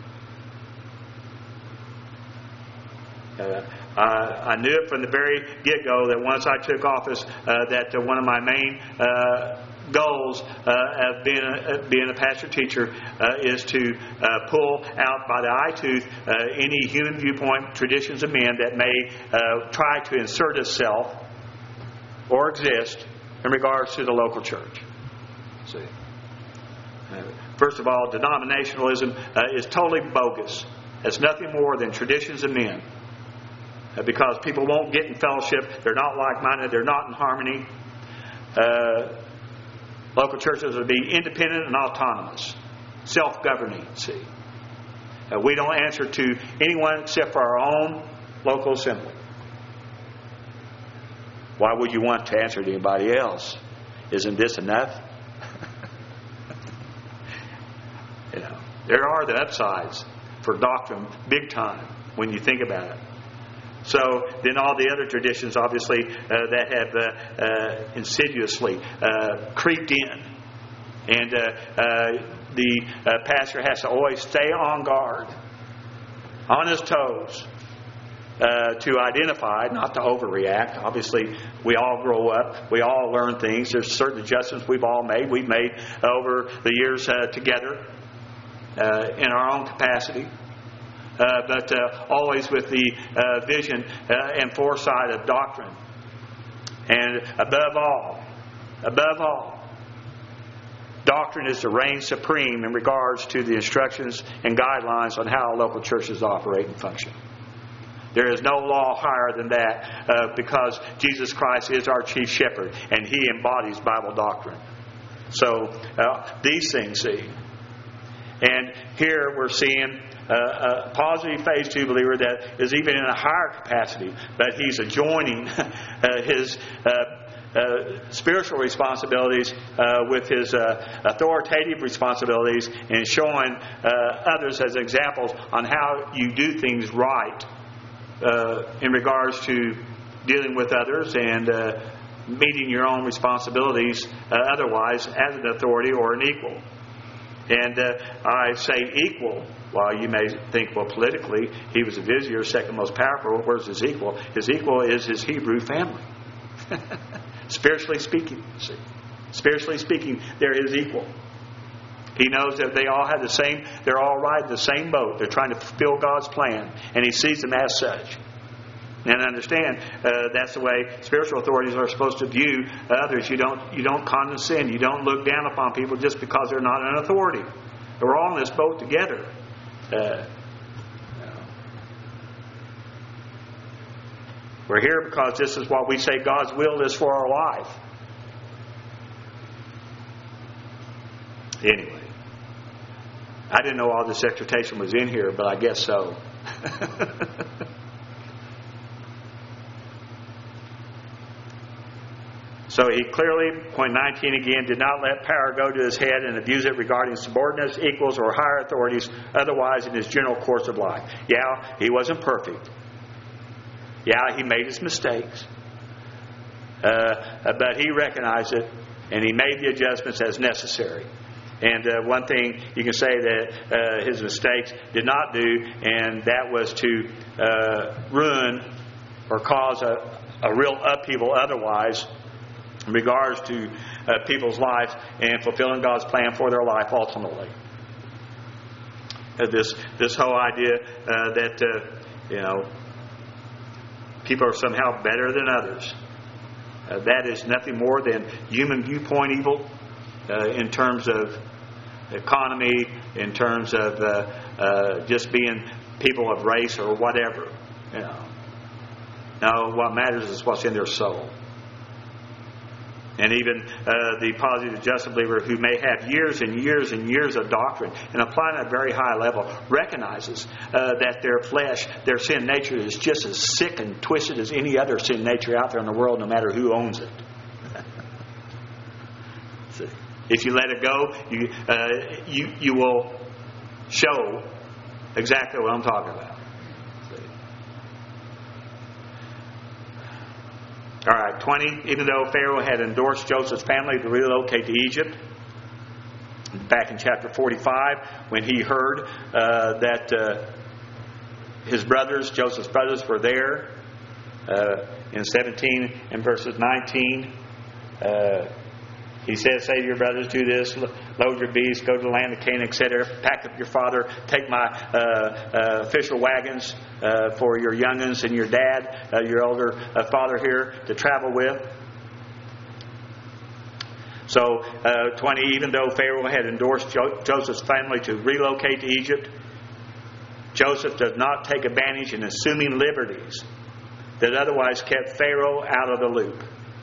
Uh, I, I knew it from the very get-go that once I took office, uh, that uh, one of my main uh, goals uh, of being a, being a pastor-teacher uh, is to uh, pull out by the eye-tooth uh, any human viewpoint traditions of men that may uh, try to insert itself or exist in regards to the local church. See, uh, first of all, denominationalism uh, is totally bogus. It's nothing more than traditions of men. Because people won't get in fellowship. They're not like-minded. They're not in harmony. Uh, local churches will be independent and autonomous. Self-governing, see. Uh, we don't answer to anyone except for our own local assembly. Why would you want to answer to anybody else? Isn't this enough? You know, there are the upsides for doctrine big time when you think about it. So then all the other traditions, obviously, uh, that have uh, uh, insidiously uh, creeped in. And uh, uh, the uh, pastor has to always stay on guard, on his toes, uh, to identify, not to overreact. Obviously, we all grow up. We all learn things. There's certain adjustments we've all made. We've made over the years uh, together uh, in our own capacity. Uh, but uh, always with the uh, vision uh, and foresight of doctrine. And above all, above all, doctrine is to reign supreme in regards to the instructions and guidelines on how local churches operate and function. There is no law higher than that uh, because Jesus Christ is our chief shepherd and He embodies Bible doctrine. So uh, these things, see. And here we're seeing Uh, a positive phase two believer that is even in a higher capacity, but he's adjoining uh, his uh, uh, spiritual responsibilities uh, with his uh, authoritative responsibilities and showing uh, others as examples on how you do things right uh, in regards to dealing with others and uh, meeting your own responsibilities uh, otherwise as an authority or an equal. And uh, I say equal. While you may think, well, politically, he was a vizier, second most powerful. Where's his equal? His equal is his Hebrew family. Spiritually speaking, see. Spiritually speaking, they're his equal. He knows that they all have the same, they're all riding the same boat. They're trying to fulfill God's plan. And he sees them as such. And understand, uh, that's the way spiritual authorities are supposed to view others. You don't, you don't condescend. You don't look down upon people just because they're not an authority. We're all in this boat together. Uh, we're here because this is what we say God's will is for our life. Anyway, I didn't know all this exhortation was in here, but I guess so. So he clearly, point nineteen again, did not let power go to his head and abuse it regarding subordinates, equals, or higher authorities, otherwise in his general course of life. Yeah, he wasn't perfect. Yeah, he made his mistakes. Uh, but he recognized it, and he made the adjustments as necessary. And uh, one thing you can say that uh, his mistakes did not do, and that was to uh, ruin or cause a, a real upheaval otherwise, in regards to uh, people's lives and fulfilling God's plan for their life ultimately. Uh, this this whole idea uh, that uh, you know people are somehow better than others, uh, that is nothing more than human viewpoint evil uh, in terms of economy, in terms of uh, uh, just being people of race or whatever. You know. No, what matters is what's in their soul. And even uh, the positive justice believer who may have years and years and years of doctrine and applying at a very high level recognizes uh, that their flesh, their sin nature is just as sick and twisted as any other sin nature out there in the world, no matter who owns it. So if you let it go, you, uh, you, you will show exactly what I'm talking about. All right, twenty, even though Pharaoh had endorsed Joseph's family to relocate to Egypt, back in chapter forty-five, when he heard uh, that uh, his brothers, Joseph's brothers, were there, uh, in seventeen and verses nineteen, uh, he says, say to your brothers, do this, load your beasts, go to the land of Canaan, et cetera. Pack up your father, take my uh, uh, official wagons uh, for your young'uns and your dad, uh, your older uh, father here to travel with. So, uh, twenty, even though Pharaoh had endorsed jo- Joseph's family to relocate to Egypt, Joseph does not take advantage in assuming liberties that otherwise kept Pharaoh out of the loop.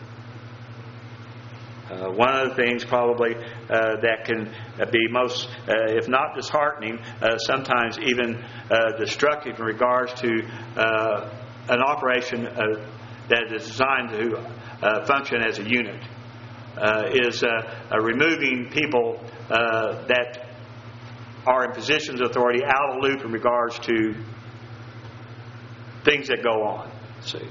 Uh, one of the things probably uh, that can uh, be most, uh, if not disheartening, uh, sometimes even uh, destructive in regards to uh, an operation uh, that is designed to uh, function as a unit, uh, is uh, uh, removing people uh, that are in positions of authority out of the loop in regards to things that go on. See,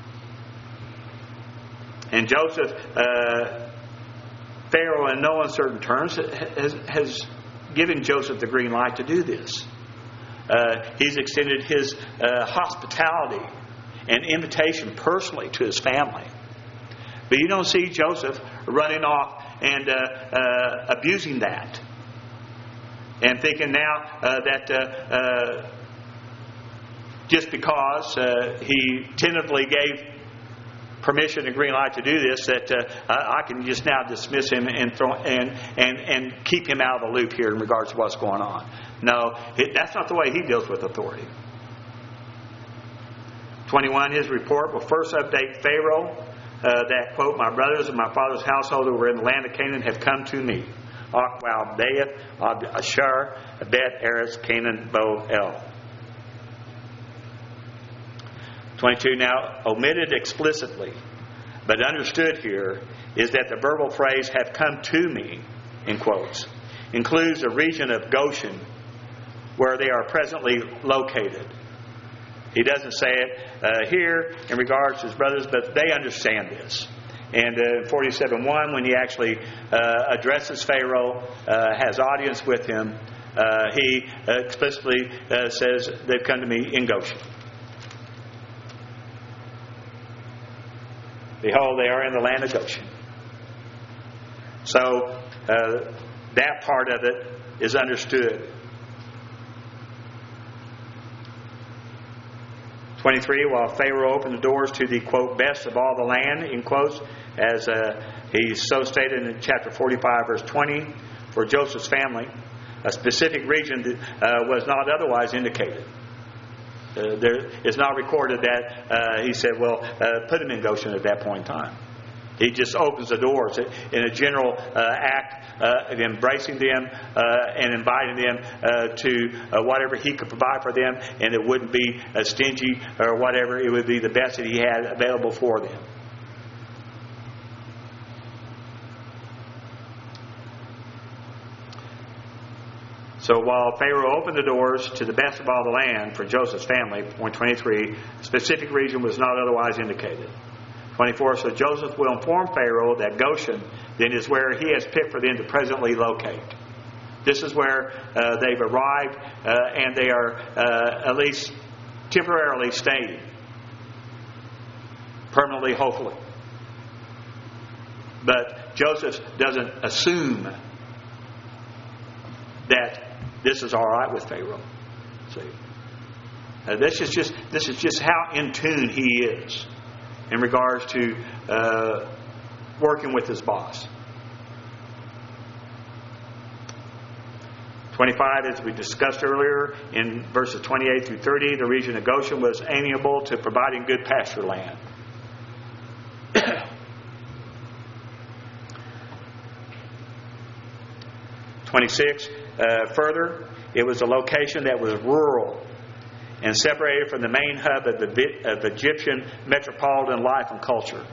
and Joseph. Uh, Pharaoh, in no uncertain terms, has, has given Joseph the green light to do this. Uh, he's extended his uh, hospitality and invitation personally to his family. But you don't see Joseph running off and uh, uh, abusing that. And thinking now uh, that uh, uh, just because uh, he tentatively gave permission and green light to do this, that uh, I can just now dismiss him and throw and and and keep him out of the loop here in regards to what's going on. No, it, that's not the way he deals with authority. twenty-one, his report will first update Pharaoh uh, that, quote, my brothers and my father's household who were in the land of Canaan have come to me. Achwal, Baeth, Ashur, Bet, Eretz, Canaan, Bo, El. twenty-two, now omitted explicitly, but understood here, is that the verbal phrase, have come to me, in quotes, includes the region of Goshen, where they are presently located. He doesn't say it uh, here in regards to his brothers, but they understand this. And uh, in forty-seven one, when he actually uh, addresses Pharaoh, uh, has audience with him, uh, he uh, explicitly uh, says, they've come to me in Goshen. Behold, they are in the land of Goshen. So, uh, that part of it is understood. twenty-three, while Pharaoh opened the doors to the, quote, best of all the land, in quotes, as uh, he so stated in chapter forty-five, verse twenty, for Joseph's family, a specific region uh, was not otherwise indicated. Uh, there is not recorded that uh, he said, well, uh, put him in Goshen at that point in time. He just opens the doors in a general uh, act uh, of embracing them uh, and inviting them uh, to uh, whatever he could provide for them, and it wouldn't be uh, stingy or whatever. It would be the best that he had available for them. So while Pharaoh opened the doors to the best of all the land for Joseph's family, point twenty-three, a specific region was not otherwise indicated. twenty-four, so Joseph will inform Pharaoh that Goshen then is where he has picked for them to presently locate. This is where uh, they've arrived uh, and they are uh, at least temporarily staying. Permanently, hopefully. But Joseph doesn't assume that this is all right with Pharaoh. See, uh, this is just this is just how in tune he is in regards to uh, working with his boss. twenty-five, as we discussed earlier, in verses twenty-eight through thirty, the region of Goshen was amiable to providing good pasture land. twenty-six, uh, further, it was a location that was rural and separated from the main hub of, the, of Egyptian metropolitan life and culture.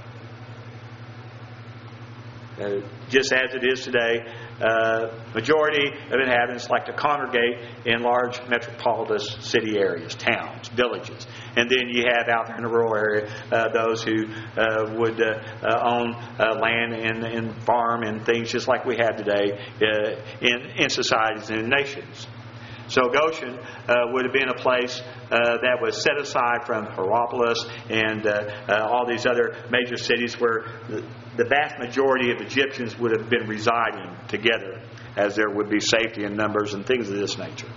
Uh, just as it is today, uh, majority of inhabitants like to congregate in large metropolitan city areas, towns, villages. And then you have out there in the rural area uh, those who uh, would uh, uh, own uh, land and, and farm and things just like we have today uh, in, in societies and in nations. So Goshen uh, would have been a place uh, that was set aside from Hierapolis and uh, uh, all these other major cities where the, the vast majority of Egyptians would have been residing together, as there would be safety in numbers and things of this nature.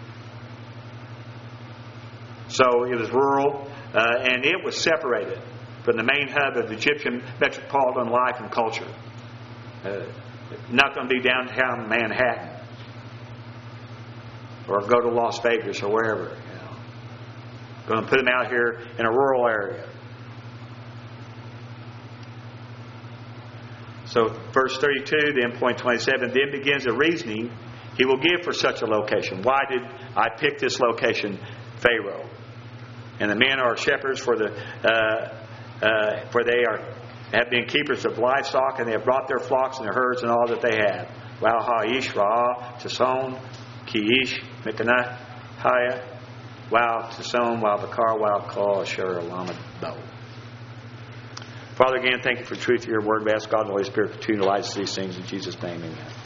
So it was rural, uh, and it was separated from the main hub of Egyptian metropolitan life and culture. Uh, not going to be downtown Manhattan, or go to Las Vegas or wherever. You know. Going to put them out here in a rural area. So verse thirty-two, then point twenty-seven, then begins the reasoning he will give for such a location. Why did I pick this location, Pharaoh? And the men are shepherds, for the uh, uh, for they are have been keepers of livestock, and they have brought their flocks and their herds and all that they have. Wow, Ish, Ra, Tason, Kiish, Mikanah, Haya, Wow, Tason, Wow, Bakar, Wow, Kal, Asher, Alamad, Bo. Father, again, thank you for the truth of your word. We ask God and the Holy Spirit to continue to light us these things in Jesus' name. Amen.